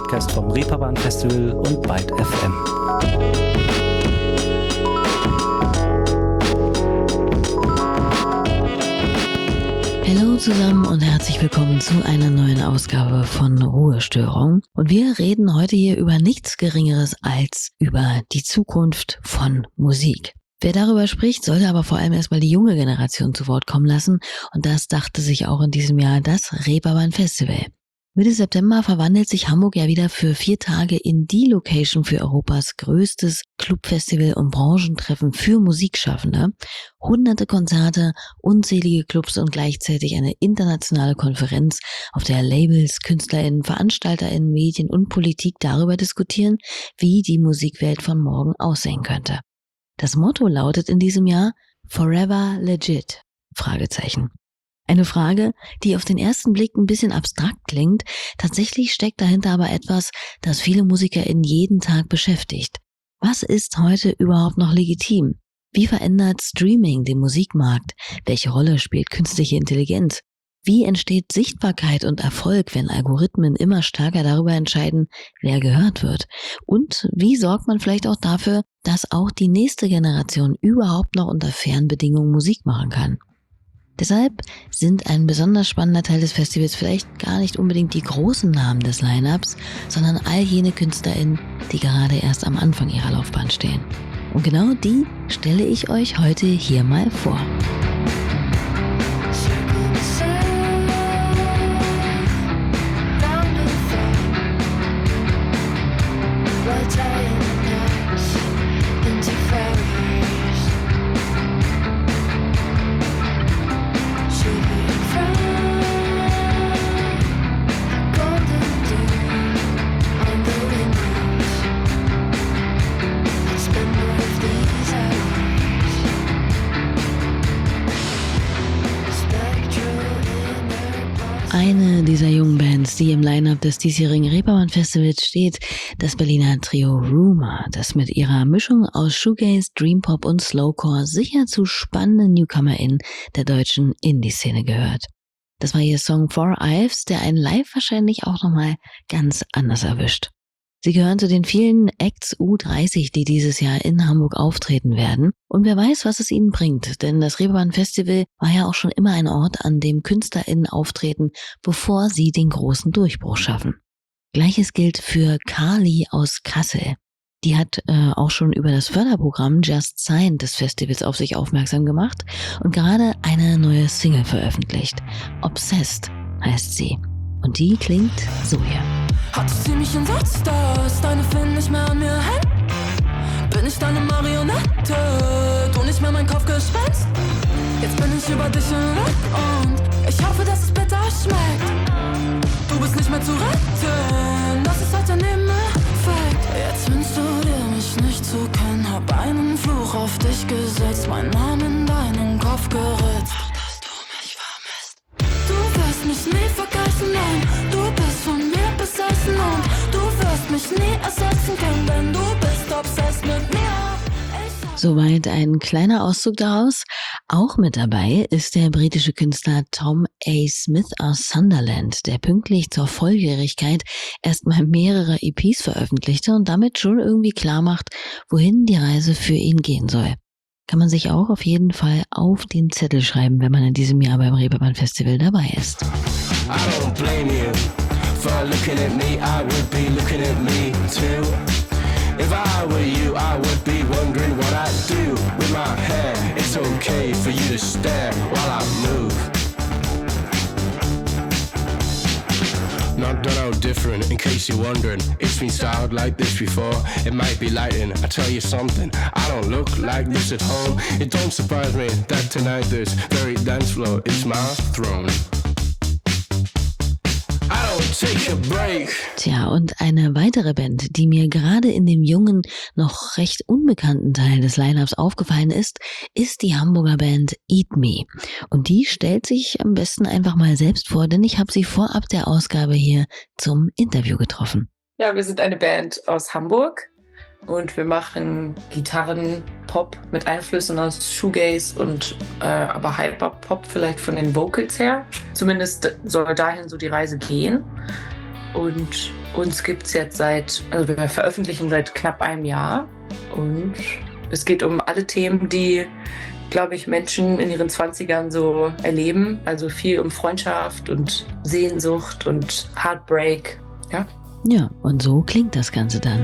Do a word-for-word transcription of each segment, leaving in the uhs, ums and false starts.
Podcast vom Reeperbahn Festival und Byte F M. Hallo zusammen und herzlich willkommen zu einer neuen Ausgabe von Ruhestörung. Und wir reden heute hier über nichts Geringeres als über die Zukunft von Musik. Wer darüber spricht, sollte aber vor allem erstmal die junge Generation zu Wort kommen lassen. Und das dachte sich auch in diesem Jahr das Reeperbahn Festival. Mitte September verwandelt sich Hamburg ja wieder für vier Tage in die Location für Europas größtes Clubfestival und Branchentreffen für Musikschaffende. Hunderte Konzerte, unzählige Clubs und gleichzeitig eine internationale Konferenz, auf der Labels, KünstlerInnen, VeranstalterInnen, Medien und Politik darüber diskutieren, wie die Musikwelt von morgen aussehen könnte. Das Motto lautet in diesem Jahr Forever Legit? Fragezeichen. Eine Frage, die auf den ersten Blick ein bisschen abstrakt klingt, tatsächlich steckt dahinter aber etwas, das viele MusikerInnen jeden Tag beschäftigt. Was ist heute überhaupt noch legitim? Wie verändert Streaming den Musikmarkt? Welche Rolle spielt künstliche Intelligenz? Wie entsteht Sichtbarkeit und Erfolg, wenn Algorithmen immer stärker darüber entscheiden, wer gehört wird? Und wie sorgt man vielleicht auch dafür, dass auch die nächste Generation überhaupt noch unter fairen Bedingungen Musik machen kann? Deshalb sind ein besonders spannender Teil des Festivals vielleicht gar nicht unbedingt die großen Namen des Line-Ups, sondern all jene KünstlerInnen, die gerade erst am Anfang ihrer Laufbahn stehen. Und genau die stelle ich euch heute hier mal vor. Eine dieser jungen Bands, die im Line-Up des diesjährigen Reeperbahn Festivals steht, das Berliner Trio Rumour, das mit ihrer Mischung aus Shoegaze, Dreampop und Slowcore sicher zu spannenden NewcomerInnen der deutschen Indie-Szene gehört. Das war ihr Song Four Ives, der einen live wahrscheinlich auch nochmal ganz anders erwischt. Sie gehören zu den vielen Acts U dreißig, die dieses Jahr in Hamburg auftreten werden. Und wer weiß, was es ihnen bringt, denn das Reeperbahn Festival war ja auch schon immer ein Ort, an dem KünstlerInnen auftreten, bevor sie den großen Durchbruch schaffen. Gleiches gilt für Carly aus Kassel. Die hat äh, auch schon über das Förderprogramm Just Sign des Festivals auf sich aufmerksam gemacht und gerade eine neue Single veröffentlicht. Obsessed heißt sie. Und die klingt so hier. Hat sie ziemlich entsetzt, dass deine Finn nicht mehr an mir hängt? Bin ich deine Marionette, du nicht mehr mein Kopfgespenst? Jetzt bin ich über dich hinweg und ich hoffe, dass es bitter schmeckt. Du bist nicht mehr zu retten, das ist halt der Nebeneffekt. Jetzt wünschst du dir mich nicht zu kennen, hab einen Fluch auf dich gesetzt, mein Name in deinen Kopf geritzt. Ach, dass du mich vermisst. Du wirst mich nie vergessen, nein, du bist von mir besessen und du wirst mich nie ersetzen können, denn du bist obsessed mit mir. Soweit ein kleiner Auszug daraus. Auch mit dabei ist der britische Künstler Tom A. Smith aus Sunderland, der pünktlich zur Volljährigkeit erstmal mehrere E Ps veröffentlichte und damit schon irgendwie klar macht, wohin die Reise für ihn gehen soll. Kann man sich auch auf jeden Fall auf den Zettel schreiben, wenn man in diesem Jahr beim Reeperbahn Festival dabei ist. I don't blame you for looking at me, I would be looking at me too. If I were you, I would be wondering what I'd do with my hair. It's okay for you to stare while I move. Not done out different, in case you're wondering. It's been styled like this before, it might be lighting. I tell you something, I don't look like this at home. It don't surprise me that tonight this very dance floor is my throne. Tja, und eine weitere Band, die mir gerade in dem jungen, noch recht unbekannten Teil des Line-Ups aufgefallen ist, ist die Hamburger Band Eat Me. Und die stellt sich am besten einfach mal selbst vor, denn ich habe sie vorab der Ausgabe hier zum Interview getroffen. Ja, wir sind eine Band aus Hamburg und wir machen Gitarren-Pop mit Einflüssen aus Shoegaze und äh, aber Hyper-Pop vielleicht von den Vocals her. Zumindest soll dahin so die Reise gehen. Und Uns gibt es jetzt seit, also wir veröffentlichen seit knapp einem Jahr und es geht um alle Themen, die, glaube ich, Menschen in ihren Zwanzigern so erleben. Also viel um Freundschaft und Sehnsucht und Heartbreak. Ja, Ja, und so klingt das Ganze dann.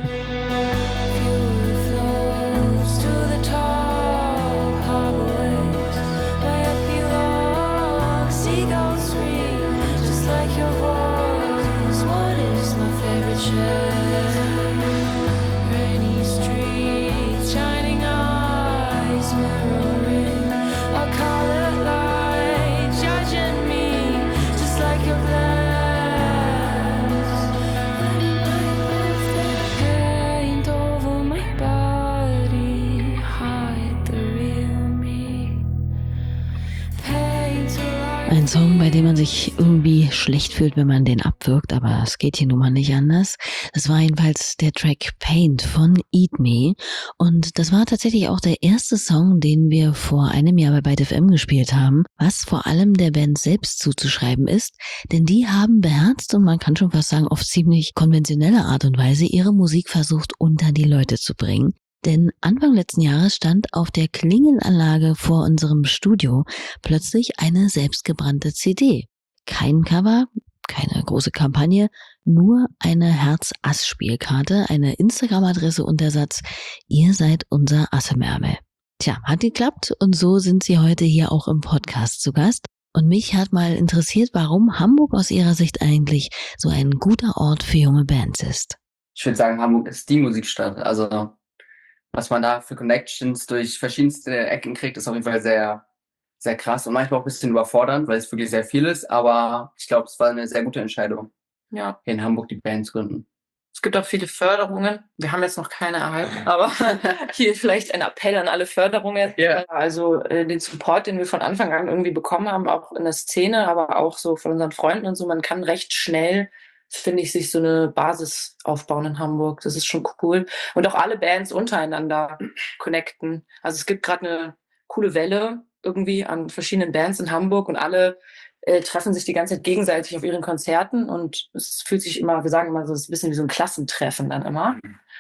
Ein Song, bei dem man sich irgendwie schlecht fühlt, wenn man den abwirkt, aber es geht hier nun mal nicht anders. Das war jedenfalls der Track Paint von Eat Me und das war tatsächlich auch der erste Song, den wir vor einem Jahr bei Byte F M gespielt haben, was vor allem der Band selbst zuzuschreiben ist, denn die haben beherzt und man kann schon fast sagen, auf ziemlich konventionelle Art und Weise ihre Musik versucht unter die Leute zu bringen. Denn Anfang letzten Jahres stand auf der Klingelanlage vor unserem Studio plötzlich eine selbstgebrannte C D. Kein Cover, keine große Kampagne, nur eine Herz-Ass-Spielkarte, eine Instagram-Adresse und der Satz, ihr seid unser Assemärmel. Tja, hat geklappt und so sind sie heute hier auch im Podcast zu Gast. Und mich hat mal interessiert, warum Hamburg aus ihrer Sicht eigentlich so ein guter Ort für junge Bands ist. Ich würde sagen, Hamburg ist die Musikstadt. Also was man da für Connections durch verschiedenste Ecken kriegt, ist auf jeden Fall sehr, sehr krass und manchmal auch ein bisschen überfordernd, weil es wirklich sehr viel ist. Aber ich glaube, es war eine sehr gute Entscheidung, ja. hier in Hamburg die Band zu gründen. Es gibt auch viele Förderungen. Wir haben jetzt noch keine erhalten, aber hier vielleicht ein Appell an alle Förderungen. Yeah. Also äh, den Support, den wir von Anfang an irgendwie bekommen haben, auch in der Szene, aber auch so von unseren Freunden und so. Man kann recht schnell, finde ich, sich so eine Basis aufbauen in Hamburg. Das ist schon cool. Und auch alle Bands untereinander connecten. Also es gibt gerade eine coole Welle irgendwie an verschiedenen Bands in Hamburg und alle äh, treffen sich die ganze Zeit gegenseitig auf ihren Konzerten und es fühlt sich immer, wir sagen immer so, es ist ein bisschen wie so ein Klassentreffen dann immer.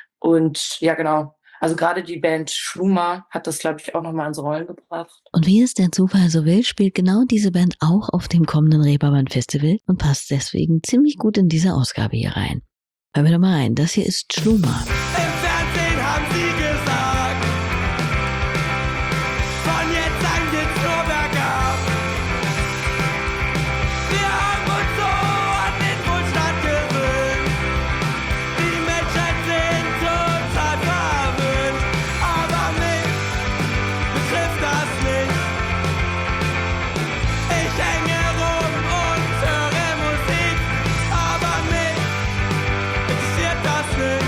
Und ja, genau. Also gerade die Band Schluma hat das, glaube ich, auch nochmal ins Rollen gebracht. Und wie es der Zufall so will, spielt genau diese Band auch auf dem kommenden Reeperbahn Festival und passt deswegen ziemlich gut in diese Ausgabe hier rein. Hören wir doch mal rein, das hier ist Schluma. Im Fernsehen haben sie gesagt, von jetzt an geht's nur bergab. Wir haben uns so an den Wohlstand gewöhnt. Die Menschen sind total verwöhnt. Aber mich betrifft das nicht. Ich hänge rum und höre Musik, aber mich interessiert das nicht.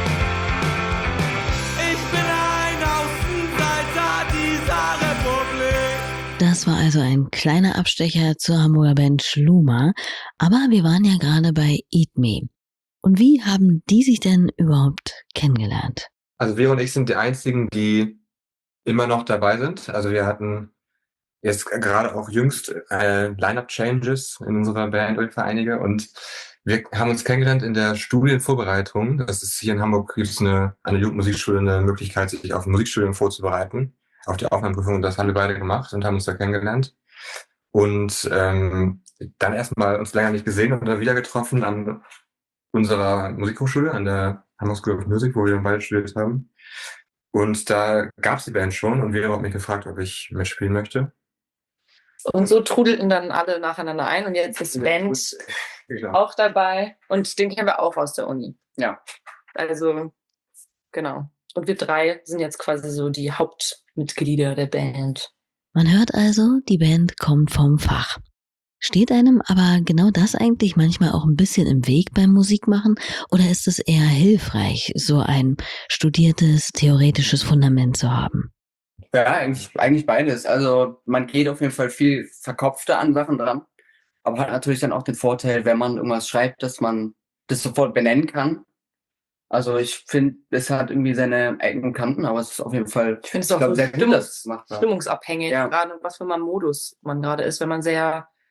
Ich bin ein Außenseiter dieser Republik. Das war also ein kleiner Abstecher zur Hamburger Band Schluma, aber wir waren ja gerade bei Eat Me. Und wie haben die sich denn überhaupt kennengelernt? Also wir und ich sind die einzigen, die immer noch dabei sind. Also wir hatten jetzt gerade auch jüngst äh, Line-Up-Changes in unserer Band oder einige und wir haben uns kennengelernt in der Studienvorbereitung. Das ist hier in Hamburg, gibt es eine, an der Jugendmusikschule eine Möglichkeit, sich auf ein Musikstudium vorzubereiten, auf die Aufnahmeprüfung. Und das haben wir beide gemacht und haben uns da kennengelernt. Und ähm, dann erstmal uns länger nicht gesehen und dann wieder getroffen an unserer Musikhochschule, an der Hamburg School of Music, wo wir dann beide studiert haben. Und da gab es die Band schon und wir haben mich gefragt, ob ich mitspielen möchte. Und so trudelten dann alle nacheinander ein und jetzt ist Band Genau. auch dabei und den kennen wir auch aus der Uni. Ja. Also, genau. Und wir drei sind jetzt quasi so die Hauptmitglieder der Band. Man hört also, die Band kommt vom Fach. Steht einem aber genau das eigentlich manchmal auch ein bisschen im Weg beim Musikmachen oder ist es eher hilfreich, so ein studiertes, theoretisches Fundament zu haben? Ja, eigentlich, eigentlich beides. Also man geht auf jeden Fall viel verkopfter an Sachen dran, aber hat natürlich dann auch den Vorteil, wenn man irgendwas schreibt, dass man das sofort benennen kann. Also ich finde, es hat irgendwie seine eigenen Kanten, aber es ist auf jeden Fall, Ich finde es ich auch glaube, so sehr gut, Stimmungs- dass es macht. stimmungsabhängig, Ja. gerade was für ein Modus man gerade ist. Wenn man sehr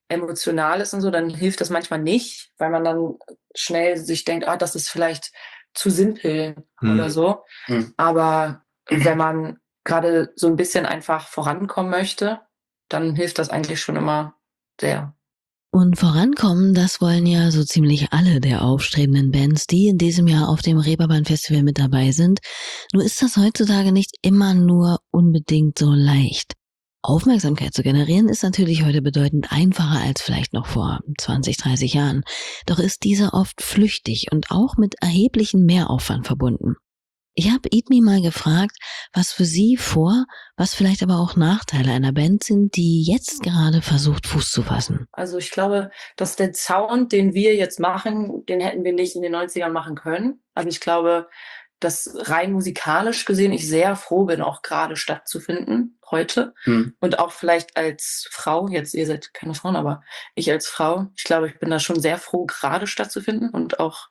emotional ist und so, dann hilft das manchmal nicht, weil man dann schnell sich denkt, ah, das ist vielleicht zu simpel Hm. oder so. Hm. Aber wenn man gerade so ein bisschen einfach vorankommen möchte, dann hilft das eigentlich schon immer sehr. Und vorankommen, das wollen ja so ziemlich alle der aufstrebenden Bands, die in diesem Jahr auf dem Reeperbahn Festival mit dabei sind. Nur ist das heutzutage nicht immer nur unbedingt so leicht. Aufmerksamkeit zu generieren ist natürlich heute bedeutend einfacher als vielleicht noch vor zwanzig, dreißig Jahren. Doch ist diese oft flüchtig und auch mit erheblichem Mehraufwand verbunden. Ich habe Eat Me mal gefragt, was für sie Vor-, was vielleicht aber auch Nachteile einer Band sind, die jetzt gerade versucht, Fuß zu fassen. Also ich glaube, dass der Sound, den wir jetzt machen, den hätten wir nicht in den neunzigern machen können. Also ich glaube, dass rein musikalisch gesehen ich sehr froh bin, auch gerade stattzufinden heute. Hm. Und auch vielleicht als Frau, jetzt ihr seid keine Frauen, aber ich als Frau, ich glaube, ich bin da schon sehr froh, gerade stattzufinden und auch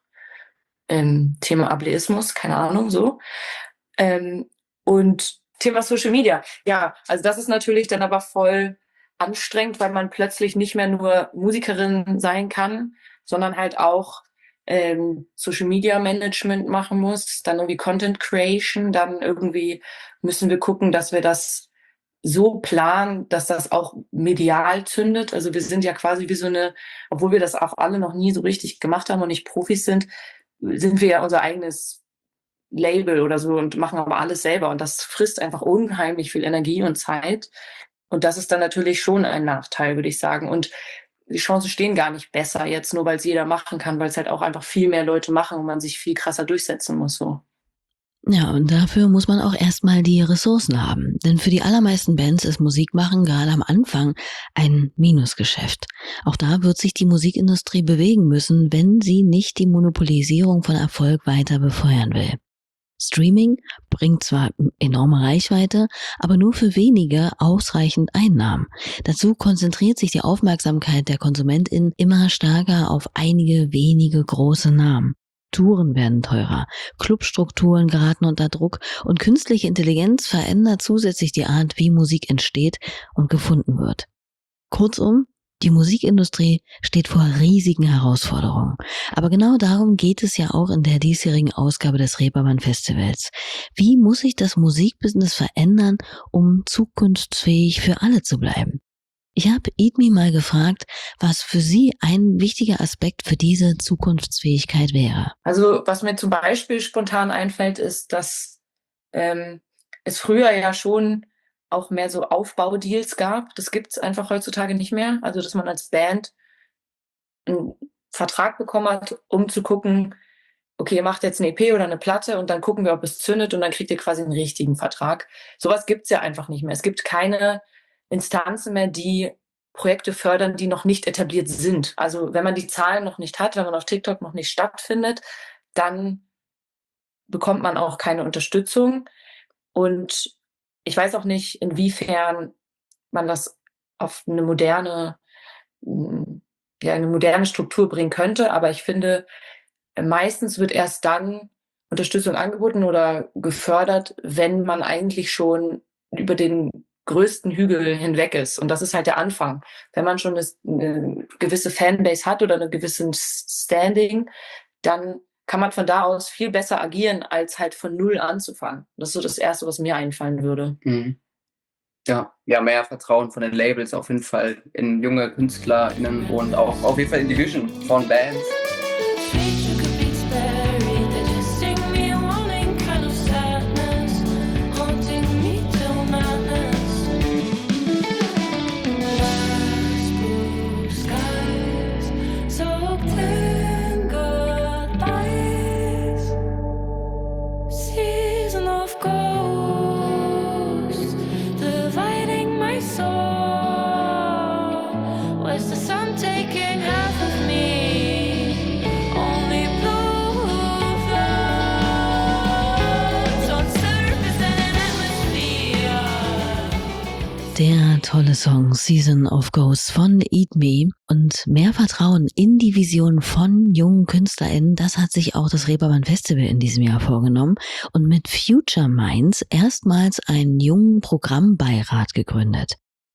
ähm, Thema Ableismus, keine Ahnung, so. Ähm, und Thema Social Media. Ja, also das ist natürlich dann aber voll anstrengend, weil man plötzlich nicht mehr nur Musikerin sein kann, sondern halt auch ähm, Social Media Management machen muss, dann irgendwie Content Creation, dann irgendwie müssen wir gucken, dass wir das so planen, dass das auch medial zündet. Also wir sind ja quasi wie so eine, obwohl wir das auch alle noch nie so richtig gemacht haben und nicht Profis sind, sind wir ja unser eigenes Label oder so und machen aber alles selber. Und das frisst einfach unheimlich viel Energie und Zeit. Und das ist dann natürlich schon ein Nachteil, würde ich sagen. Und die Chancen stehen gar nicht besser jetzt, nur weil es jeder machen kann, weil es halt auch einfach viel mehr Leute machen und man sich viel krasser durchsetzen muss, so. Ja, und dafür muss man auch erstmal die Ressourcen haben. Denn für die allermeisten Bands ist Musikmachen gerade am Anfang ein Minusgeschäft. Auch da wird sich die Musikindustrie bewegen müssen, wenn sie nicht die Monopolisierung von Erfolg weiter befeuern will. Streaming bringt zwar enorme Reichweite, aber nur für wenige ausreichend Einnahmen. Dazu konzentriert sich die Aufmerksamkeit der KonsumentInnen immer stärker auf einige wenige große Namen. Touren werden teurer, Clubstrukturen geraten unter Druck und künstliche Intelligenz verändert zusätzlich die Art, wie Musik entsteht und gefunden wird. Kurzum, die Musikindustrie steht vor riesigen Herausforderungen. Aber genau darum geht es ja auch in der diesjährigen Ausgabe des Reeperbahn Festivals. Wie muss sich das Musikbusiness verändern, um zukunftsfähig für alle zu bleiben? Ich habe Eat Me mal gefragt, was für sie ein wichtiger Aspekt für diese Zukunftsfähigkeit wäre. Also was mir zum Beispiel spontan einfällt, ist, dass ähm, es früher ja schon auch mehr so Aufbaudeals gab. Das gibt es einfach heutzutage nicht mehr. Also dass man als Band einen Vertrag bekommen hat, um zu gucken, okay, ihr macht jetzt eine E P oder eine Platte und dann gucken wir, ob es zündet und dann kriegt ihr quasi einen richtigen Vertrag. Sowas gibt es ja einfach nicht mehr. Es gibt keine Instanzen mehr, die Projekte fördern, die noch nicht etabliert sind. Also wenn man die Zahlen noch nicht hat, wenn man auf TikTok noch nicht stattfindet, dann bekommt man auch keine Unterstützung. Und ich weiß auch nicht, inwiefern man das auf eine moderne, ja, eine moderne Struktur bringen könnte. Aber ich finde, meistens wird erst dann Unterstützung angeboten oder gefördert, wenn man eigentlich schon über den größten Hügel hinweg ist. Und das ist halt der Anfang. Wenn man schon eine gewisse Fanbase hat oder eine gewisse Standing, dann kann man von da aus viel besser agieren, als halt von null anzufangen. Das ist so das Erste, was mir einfallen würde. Mhm. Ja, ja, mehr Vertrauen von den Labels auf jeden Fall in junge KünstlerInnen und auch auf jeden Fall in die Vision von Bands. Der tolle Song Season of Ghosts von Eat Me und mehr Vertrauen in die Vision von jungen KünstlerInnen, das hat sich auch das Reeperbahn Festival in diesem Jahr vorgenommen und mit Future Minds erstmals einen jungen Programmbeirat gegründet.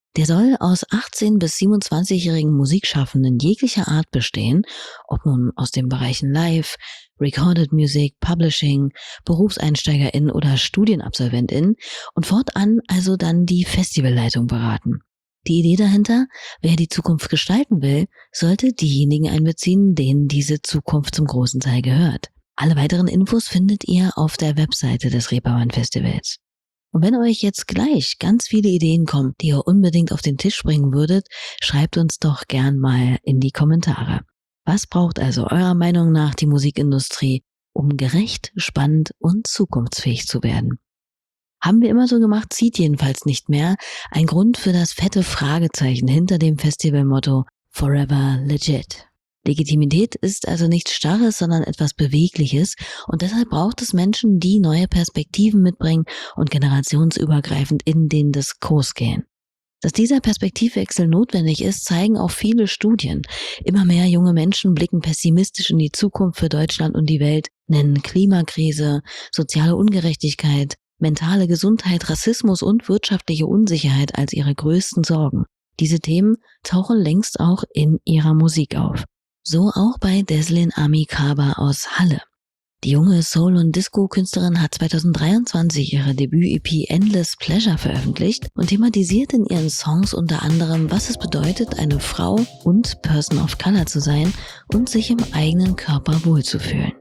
Der soll aus achtzehn- bis siebenundzwanzigjährigen Musikschaffenden jeglicher Art bestehen, ob nun aus den Bereichen Live, Recorded Music, Publishing, BerufseinsteigerInnen oder StudienabsolventInnen und fortan also dann die Festivalleitung beraten. Die Idee dahinter, wer die Zukunft gestalten will, sollte diejenigen einbeziehen, denen diese Zukunft zum großen Teil gehört. Alle weiteren Infos findet ihr auf der Webseite des Reeperbahn Festivals. Und wenn euch jetzt gleich ganz viele Ideen kommen, die ihr unbedingt auf den Tisch bringen würdet, schreibt uns doch gern mal in die Kommentare. Was braucht also eurer Meinung nach die Musikindustrie, um gerecht, spannend und zukunftsfähig zu werden? Haben wir immer so gemacht, zieht jedenfalls nicht mehr. Ein Grund für das fette Fragezeichen hinter dem Festivalmotto Forever Legit. Legitimität ist also nichts Starres, sondern etwas Bewegliches und deshalb braucht es Menschen, die neue Perspektiven mitbringen und generationsübergreifend in den Diskurs gehen. Dass dieser Perspektivwechsel notwendig ist, zeigen auch viele Studien. Immer mehr junge Menschen blicken pessimistisch in die Zukunft für Deutschland und die Welt, nennen Klimakrise, soziale Ungerechtigkeit, mentale Gesundheit, Rassismus und wirtschaftliche Unsicherheit als ihre größten Sorgen. Diese Themen tauchen längst auch in ihrer Musik auf. So auch bei Deslin Ami Kaba aus Halle. Die junge Soul- und Disco-Künstlerin hat zweitausenddreiundzwanzig ihre Debüt-E P Endless Pleasure veröffentlicht und thematisiert in ihren Songs unter anderem, was es bedeutet, eine Frau und Person of Color zu sein und sich im eigenen Körper wohlzufühlen.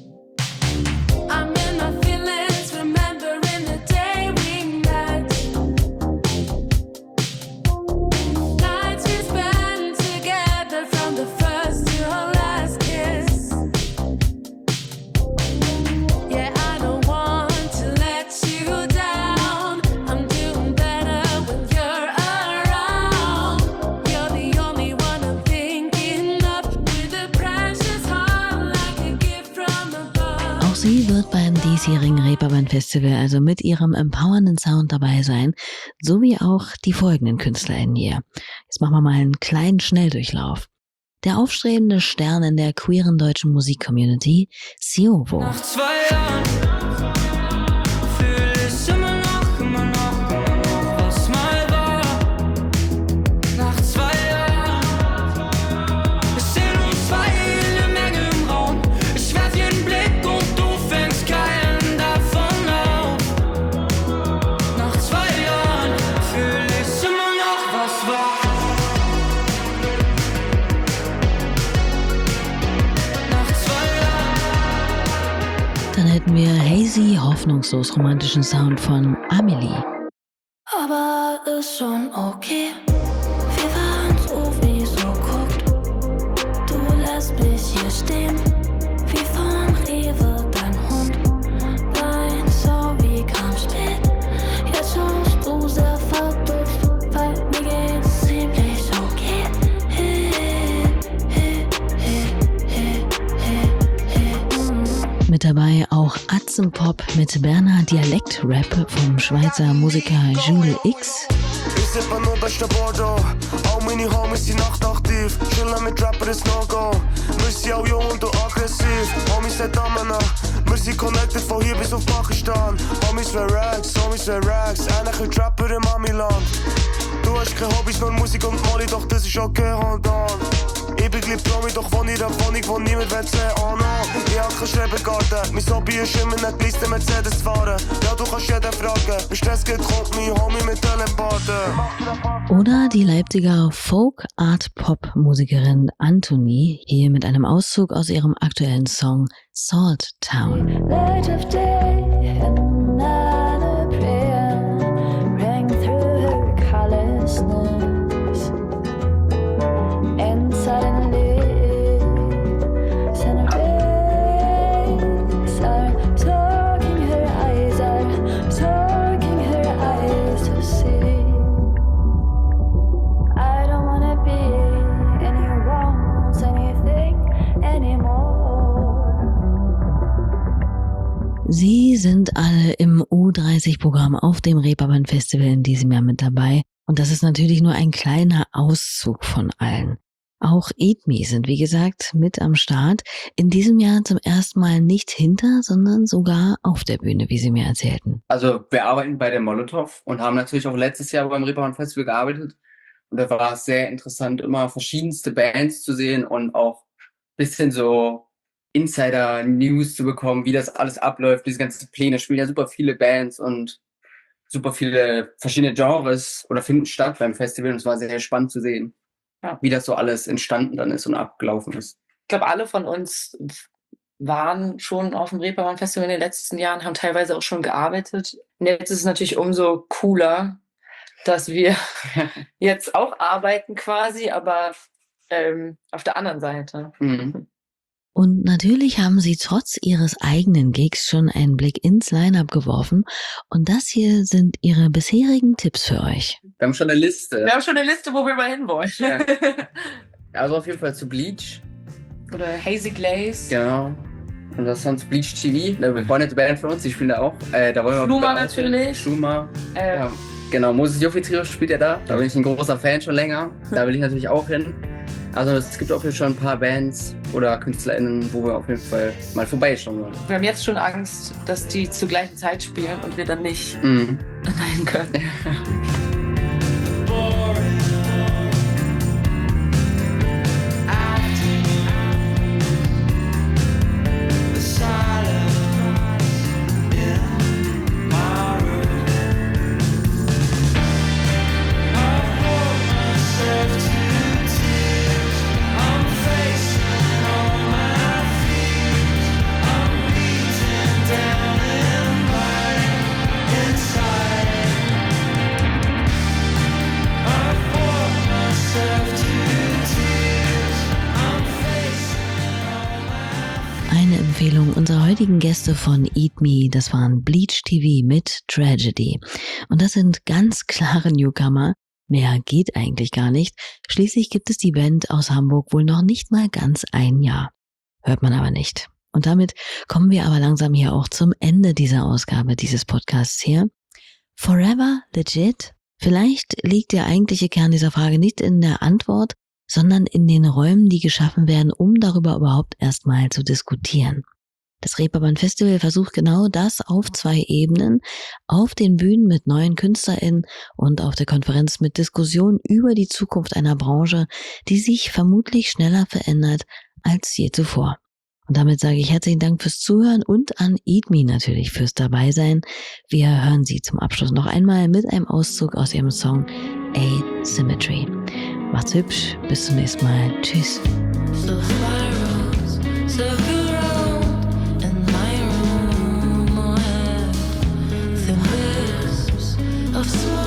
Sie wird beim diesjährigen Reeperbahn Festival also mit ihrem empowernden Sound dabei sein, so wie auch die folgenden KünstlerInnen hier. Jetzt machen wir mal einen kleinen Schnelldurchlauf. Der aufstrebende Stern in der queeren deutschen Musikcommunity, Siovo. Nach zwei Jahren fühle ich immer noch, immer noch, immer noch, was mal war. Nach zwei Jahren, es sind uns zwei eine Menge im Raum. Ich werf jeden Blick und du fängst keinen davon auf. Nach zwei Jahren fühle ich immer noch, was war. Dann hätten wir hazy, hoffnungslos romantischen Sound von Amelie. Aber ist schon okay. Wir waren so wie so guckt. Du lässt mich hier stehen, wie vom Rewe dein Hund. Dein Sorry kam spät. Jetzt schaust du sehr verdutzt, weil mir geht's ziemlich okay. Hey, hey, hey, hey, hey, hey. Mm. Mit dabei auch Atzenpop mit Berner Dialekt-Rap vom Schweizer Musiker Jules X. Ich sippe nur beste Bordeaux. All meine Homies sind nachtaktiv. Chillen mit Rapper ist No-Go. Wir sind auch jung und aggressiv. Homies sind Damen. Wir sind connected von hier bis auf Pakistan. Homies wär Rags, Homies wär Rags. Einer ein Rapper im Amiland. Du hast keine Hobbys, nur Musik und Molly, doch das ist okay, hold on. Ich bin gleich Promi, doch wohne in einer Wohnung, wo niemand will sehen, oh no. Ich hab keinen Schrebergarten, mein Hobby ist immer nicht Liste Mercedes zu fahren. Ja, du kannst jeden fragen, wenn Stress geht, kommt mein Homie mit Teleporten. Oder die Leipziger Folk-Art-Pop-Musikerin Anthony, hier mit einem Auszug aus ihrem aktuellen Song Salt Town. Light of day, another prayer rang through her callousness, and suddenly center rays are talking, her eyes are talking, her eyes to see. I don't wanna be anyone's anything anymore. Sie sind alle im U dreißig-Programm auf dem Reeperbahn Festival in diesem Jahr mit dabei. Und das ist natürlich nur ein kleiner Auszug von allen. Auch Eat Me sind, wie gesagt, mit am Start. In diesem Jahr zum ersten Mal nicht hinter, sondern sogar auf der Bühne, wie sie mir erzählten. Also wir arbeiten bei der Molotow und haben natürlich auch letztes Jahr beim Reeperbahn Festival gearbeitet. Und da war es sehr interessant, immer verschiedenste Bands zu sehen und auch ein bisschen so Insider-News zu bekommen, wie das alles abläuft. Diese ganzen Pläne, spielen ja super viele Bands und super viele verschiedene Genres oder finden statt beim Festival. Und es war sehr spannend zu sehen, Ja. wie das so alles entstanden dann ist und abgelaufen ist. Ich glaube, alle von uns waren schon auf dem Reeperbahn Festival in den letzten Jahren, haben teilweise auch schon gearbeitet. Und jetzt ist es natürlich umso cooler, dass wir jetzt auch arbeiten quasi, aber ähm, auf der anderen Seite. Mhm. Und natürlich haben sie trotz ihres eigenen Gigs schon einen Blick ins Line-Up geworfen. Und das hier sind ihre bisherigen Tipps für euch. Wir haben schon eine Liste. Wir haben schon eine Liste, wo wir mal hinwollen. Ja. Also auf jeden Fall zu Bleach. Oder Hazy Glaze. Genau. Und das sonst Bleach T V, eine befreundete Band von uns, die spielen da auch. Äh, da wollen wir Schluma auch natürlich. Schluma. Äh, Ja, genau, Moses Jofi Trio spielt ja da. Da bin ich ein großer Fan schon länger. Da will ich natürlich auch hin. Also es gibt auf jeden Fall schon ein paar Bands oder KünstlerInnen, wo wir auf jeden Fall mal vorbeischauen wollen. Wir haben jetzt schon Angst, dass die zur gleichen Zeit spielen und wir dann nicht Mhm. nein können. Eine Empfehlung unserer heutigen Gäste von Eat Me, das waren Bleach T V mit Tragedy. Und das sind ganz klare Newcomer. Mehr geht eigentlich gar nicht. Schließlich gibt es die Band aus Hamburg wohl noch nicht mal ganz ein Jahr. Hört man aber nicht. Und damit kommen wir aber langsam hier auch zum Ende dieser Ausgabe dieses Podcasts hier. Forever legit? Vielleicht liegt der eigentliche Kern dieser Frage nicht in der Antwort, sondern in den Räumen, die geschaffen werden, um darüber überhaupt erstmal zu diskutieren. Das Reeperbahn Festival versucht genau das auf zwei Ebenen, auf den Bühnen mit neuen KünstlerInnen und auf der Konferenz mit Diskussionen über die Zukunft einer Branche, die sich vermutlich schneller verändert als je zuvor. Und damit sage ich herzlichen Dank fürs Zuhören und an Eat Me natürlich fürs Dabeisein. Wir hören Sie zum Abschluss noch einmal mit einem Auszug aus Ihrem Song Asymmetry. Macht's hübsch, bis zum nächsten Mal. Tschüss. So spirals circle round in my room. I have thin wisps of smoke.